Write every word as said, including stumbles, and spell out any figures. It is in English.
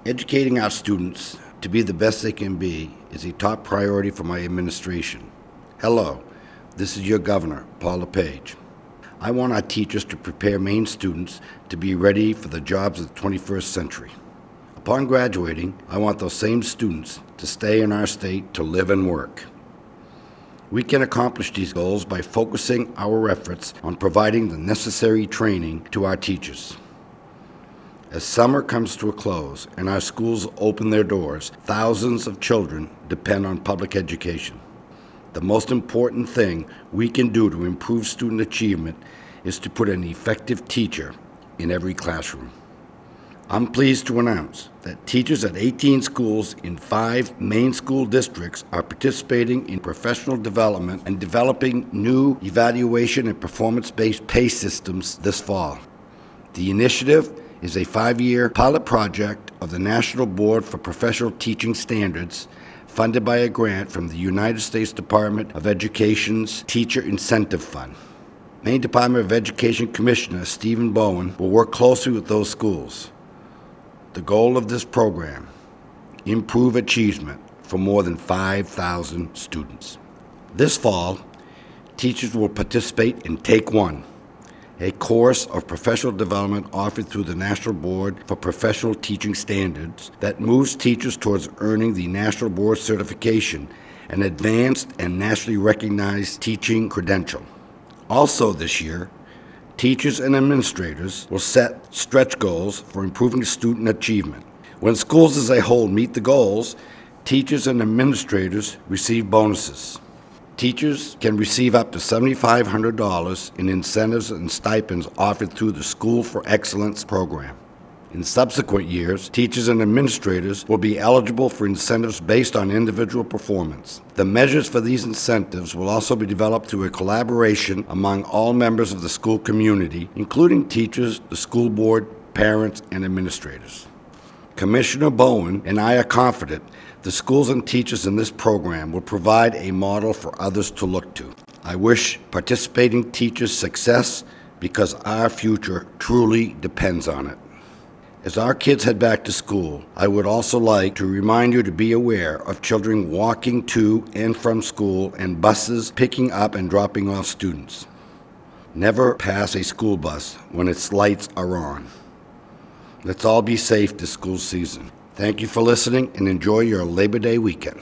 Educating our students to be the best they can be is a top priority for my administration. Hello, this is your governor, Paul LePage. I want our teachers to prepare Maine students to be ready for the jobs of the twenty-first century. Upon graduating, I want those same students to stay in our state to live and work. We can accomplish these goals by focusing our efforts on providing the necessary training to our teachers. As summer comes to a close and our schools open their doors, thousands of children depend on public education. The most important thing we can do to improve student achievement is to put an effective teacher in every classroom. I'm pleased to announce that teachers at eighteen schools in five Maine school districts are participating in professional development and developing new evaluation and performance-based pay systems this fall. The initiative is a five-year pilot project of the National Board for Professional Teaching Standards, funded by a grant from the United States Department of Education's Teacher Incentive Fund. Maine Department of Education Commissioner Stephen Bowen will work closely with those schools. The goal of this program: improve achievement for more than five thousand students. This fall, teachers will participate in Take One, a course of professional development offered through the National Board for Professional Teaching Standards that moves teachers towards earning the National Board certification, an advanced and nationally recognized teaching credential. Also this year, teachers and administrators will set stretch goals for improving student achievement. When schools as a whole meet the goals, teachers and administrators receive bonuses. Teachers can receive up to seven thousand five hundred dollars in incentives and stipends offered through the School for Excellence program. In subsequent years, teachers and administrators will be eligible for incentives based on individual performance. The measures for these incentives will also be developed through a collaboration among all members of the school community, including teachers, the school board, parents, and administrators. Commissioner Bowen and I are confident the schools and teachers in this program will provide a model for others to look to. I wish participating teachers success because our future truly depends on it. As our kids head back to school, I would also like to remind you to be aware of children walking to and from school and buses picking up and dropping off students. Never pass a school bus when its lights are on. Let's all be safe this school season. Thank you for listening and enjoy your Labor Day weekend.